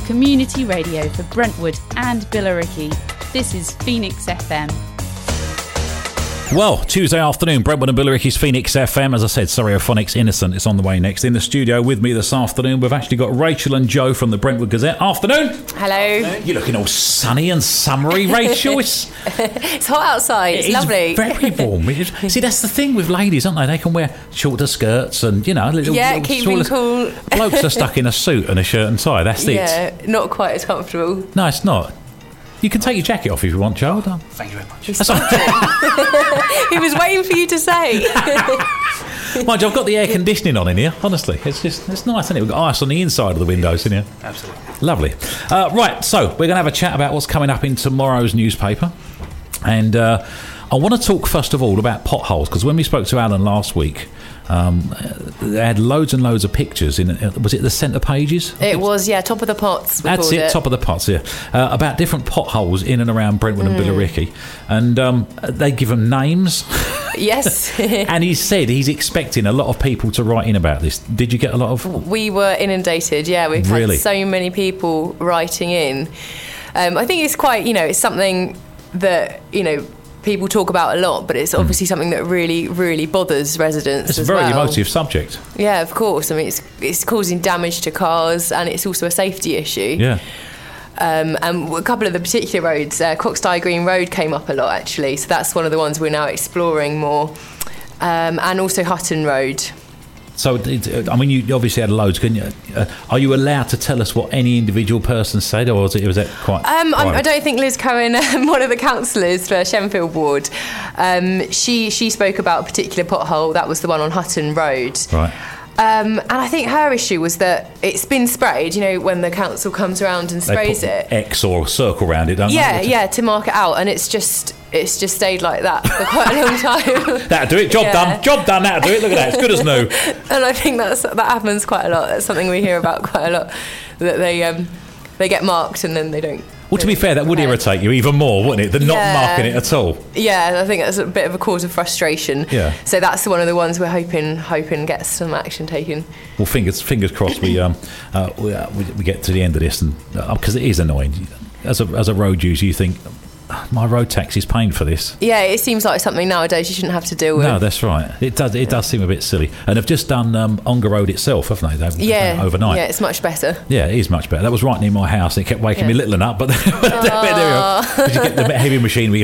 community radio for Brentwood and Billericay. This is Phoenix FM. Well, Tuesday afternoon, Brentwood and Billericay's Phoenix FM. As I said, Stereophonics Innocent is on the way next. In the studio with me this afternoon, we've actually got Rachel and Joe from the Brentwood Gazette. Afternoon. Hello. You're looking all sunny and summery, Rachel. It's hot outside. It's lovely. Very warm. See, that's the thing with ladies, aren't they? They can wear shorter skirts and, you know, little keep them cool. Blokes are stuck in a suit and a shirt and tie. That's it. Yeah, not quite as comfortable. No, it's not. You can take your jacket off if you want, Joe. Thank you very much. He was waiting for you to say. Mind you, I've got the air conditioning on in here. Honestly, it's nice, isn't it? We've got ice on the inside of the windows in here. Absolutely. Lovely. Right, so we're going to have a chat about what's coming up in tomorrow's newspaper. And I want to talk, first of all, about potholes, because when we spoke to Alan last week, they had loads and loads of pictures in it. Was it the centre pages? It was, yeah, top of the pots. That's it, top of the pots, yeah. About different potholes in and around Brentwood and Billericay. And they give them names. Yes. And he said he's expecting a lot of people to write in about this. Did you get a lot of... We were inundated, yeah. We've had so many people writing in. I think it's quite, it's something that, people talk about a lot, but it's obviously something that really, really bothers residents. It's a very emotive subject. Yeah, of course. I mean, it's causing damage to cars, and it's also a safety issue. Yeah. And a couple of the particular roads, Croxty Green Road came up a lot, actually. So that's one of the ones we're now exploring more. And also Hutton Road. So, I mean, you obviously had loads. Are you allowed to tell us what any individual person said, or was that quite... I don't think Liz Cohen, one of the councillors for Shenfield Ward, she spoke about a particular pothole. That was the one on Hutton Road. Right. And I think her issue was that it's been sprayed, when the council comes around and sprays it. X or a circle around it, don't they? Yeah, to mark it out, and it's just stayed like that for quite a long time. That'll do it. Job done. That'll do it. Look at that. It's good as new. And I think that happens quite a lot. That's something we hear about quite a lot. That they get marked and then they don't. Well, to be fair, that would irritate you even more, wouldn't it, than not marking it at all? Yeah, I think that's a bit of a cause of frustration. Yeah. So that's one of the ones we're hoping gets some action taken. Well, fingers crossed we get to the end of this, and because it is annoying. As a road user, you think, my road tax is paying for this. Yeah, it seems like something nowadays you shouldn't have to deal with. No, that's right. It does seem a bit silly. And they've just done Ongar Road itself, haven't they? They've done it overnight. Yeah, it's much better. Yeah, it is much better. That was right near my house, and it kept waking me little and up, but there we go. You get the heavy machinery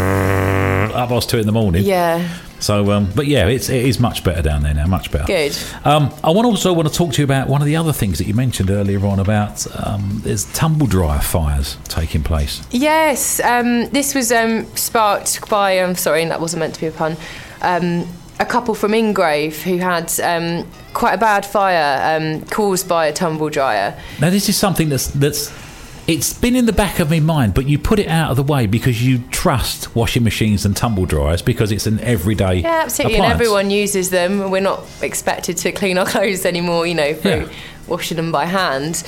up past 2 a.m. Yeah. So, but yeah, it is much better down there now, much better. Good. I want to talk to you about one of the other things that you mentioned earlier on about there's tumble dryer fires taking place. Yes, this was sparked by, I'm sorry, that wasn't meant to be a pun, a couple from Ingrave who had quite a bad fire caused by a tumble dryer. Now, this is something that's it's been in the back of my mind, but you put it out of the way because you trust washing machines and tumble dryers because it's an everyday appliance. And everyone uses them. We're not expected to clean our clothes anymore, through washing them by hand.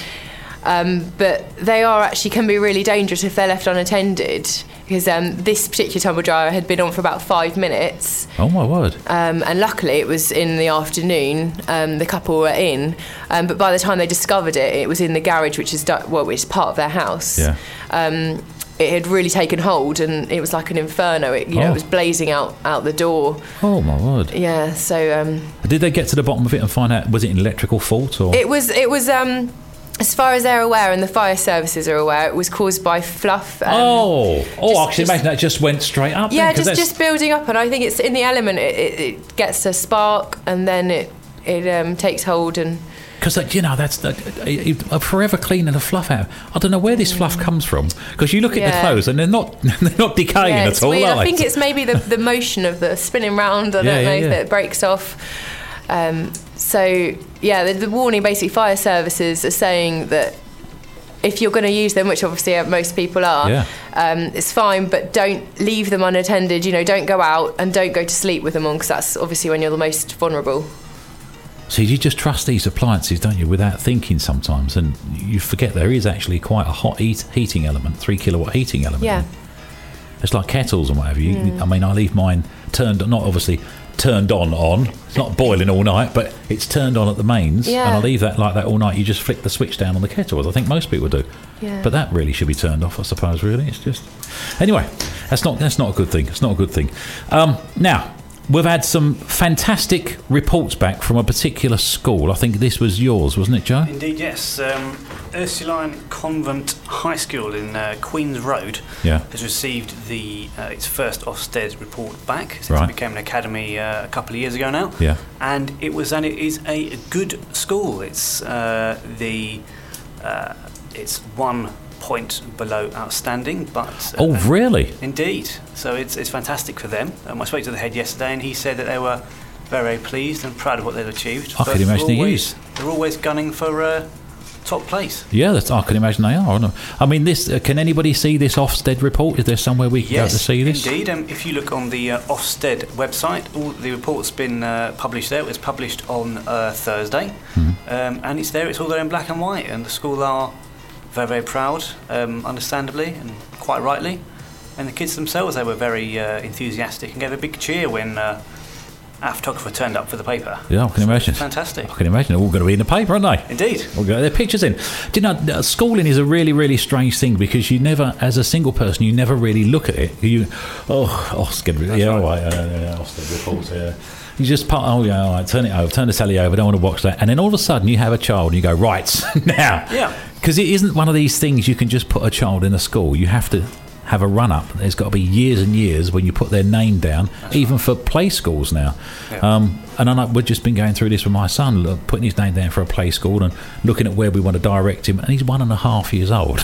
But they can be really dangerous if they're left unattended, because this particular tumble dryer had been on for about 5 minutes. Oh my word. And luckily it was in the afternoon, the couple were in, but by the time they discovered it was in the garage, which is part of their house. Yeah. It had really taken hold, and it was like an inferno. It was blazing out the door. Oh my word. Yeah, so... Did they get to the bottom of it and find out, was it an electrical fault? Or? It was as far as they're aware, and the fire services are aware, it was caused by fluff. I can imagine that just went straight up. Yeah, just building up, and I think it's in the element. It gets a spark, and then it takes hold and. Because that's forever cleaning the fluff out. I don't know where this fluff comes from. Because you look at the clothes and they're not decaying at all. I think it's maybe the motion of the spinning round. I don't know if it breaks off. The warning, basically, fire services are saying that if you're going to use them, which obviously most people are, it's fine, but don't leave them unattended. Don't go out and don't go to sleep with them on, because that's obviously when you're the most vulnerable. So you just trust these appliances, don't you, without thinking sometimes, and you forget there is actually quite a hot heating element, 3 kilowatt heating element. Yeah. It's like kettles and whatever. I mean, I leave mine turned, not obviously turned on. It's not boiling all night, but it's turned on at the mains, Yeah. and I leave that like that all night. You just flick the switch down on the kettle, as I think most people do. Yeah. But that really should be turned off, I suppose. Really, it's just anyway. That's not a good thing. It's not a good thing. Now. We've had some fantastic reports back from a particular school. I think this was yours, wasn't it, Joe? Indeed, yes. Ursuline Convent High School in Queen's Road Yeah. has received its first Ofsted report back since Right. it became an academy a couple of years ago now. Yeah. And it is a good school. It's it's 1 point below outstanding, but Oh, really? indeed. So it's fantastic for them. I spoke to the head yesterday, and he said that they were very pleased and proud of what they've achieved. I can imagine he is. They're always gunning for top place. Yeah, I can imagine they are. I mean, this. Can anybody see this Ofsted report? Is there somewhere we can go to see this? Indeed. If you look on the Ofsted website, all the report's been published there. It was published on Thursday, and it's there. It's all there in black and white, and the school are very, very proud, understandably and quite rightly. And the kids themselves, they were very enthusiastic and gave a big cheer when our photographer turned up for the paper. Yeah, I can imagine. Fantastic. I can imagine. They're all going to be in the paper, aren't they? Indeed. We'll get their pictures in. Do you know, schooling is a really, really strange thing because you never, as a single person, you never really look at it. Ofsted reports, yeah. You just all right, turn it over, turn the telly over, don't want to watch that. And then all of a sudden you have a child and you go, right, now. Yeah. Because it isn't one of these things you can just put a child in a school. You have to have a run-up. There's got to be years and years when you put their name down, even for play schools now. Yeah. And I know we've just been going through this with my son, putting his name down for a play school and looking at where we want to direct him. And he's 1.5 years old.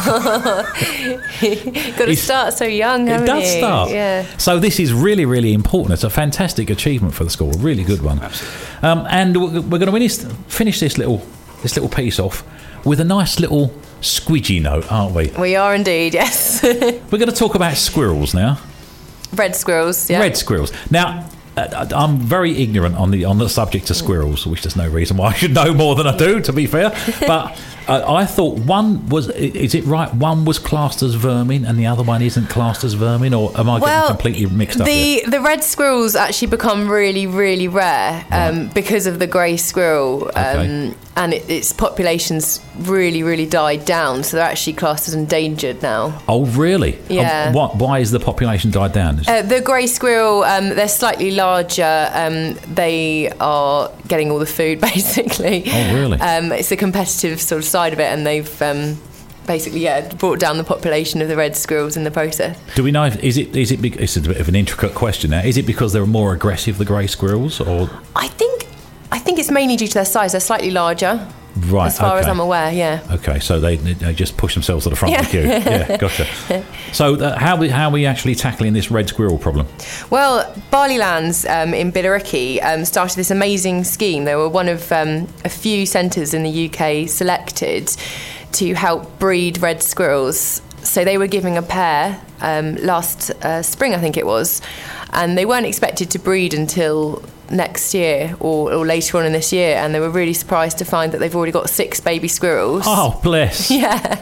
Got to start so young, haven't It does you? start. Yeah. So this is really, really important. It's a fantastic achievement for the school. A really good one. Absolutely. And we're going to finish this little piece off with a nice little squidgy note, aren't we? We are indeed, yes. We're going to talk about squirrels now. Red squirrels, yeah. Red squirrels. Now, I'm very ignorant on the subject of squirrels, which there's no reason why I should know more than I do, to be fair. But I thought one was, is it right, one was classed as vermin and the other one isn't classed as vermin, or am I getting completely mixed up here? The red squirrels actually become really, really rare because of the grey squirrel. Okay. And its population's really, really died down, so they're actually classed as endangered now. Oh, really? Yeah. Why is the population died down? The grey squirrel, they're slightly larger. They are getting all the food, basically. Oh, really? It's the competitive sort of side of it, and they've basically, brought down the population of the red squirrels in the process. Do we know if, it's a bit of an intricate question now, is it because they're more aggressive, the grey squirrels, or? I think it's mainly due to their size. They're slightly larger. Right, as far as I'm aware, yeah. Okay, so they just push themselves to the front of the queue. Yeah, gotcha. So how are we actually tackling this red squirrel problem? Well, Barleylands in Billericay started this amazing scheme. They were one of a few centres in the UK selected to help breed red squirrels. So they were giving a pair last spring, I think it was, and they weren't expected to breed until next year or later on in this year, and they were really surprised to find that they've already got 6 baby squirrels. Oh, bless. Yeah.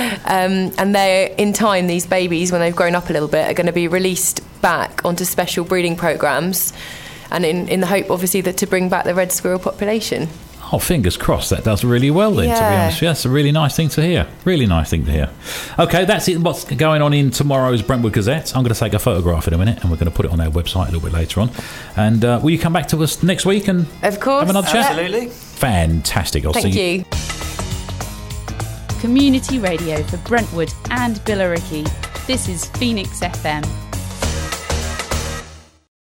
And they're, in time, these babies, when they've grown up a little bit, are going to be released back onto special breeding programmes, and in the hope, obviously, that to bring back the red squirrel population. Oh, fingers crossed that does really well then, to be honest. Yeah, that's a really nice thing to hear. Really nice thing to hear. Okay, that's it. What's going on in tomorrow's Brentwood Gazette. I'm going to take a photograph in a minute and we're going to put it on our website a little bit later on. And will you come back to us next week and of course, have another chat? Absolutely. Fantastic. I'll Thank see you. Community radio for Brentwood and Billericay. This is Phoenix FM.